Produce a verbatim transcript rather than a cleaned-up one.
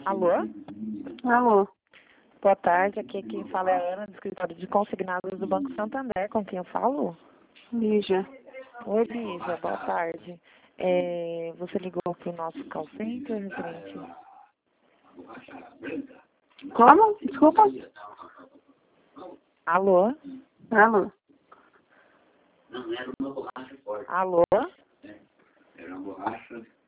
Alô? Alô, Boa tarde, aqui quem fala é a Ana, do escritório de consignados do Banco Santander. Com quem eu falo? Lígia. Oi, Lígia, boa tarde. É, você ligou para o nosso call center, referente? Como? Desculpa? Alô? Alô. Alô? Era uma borracha.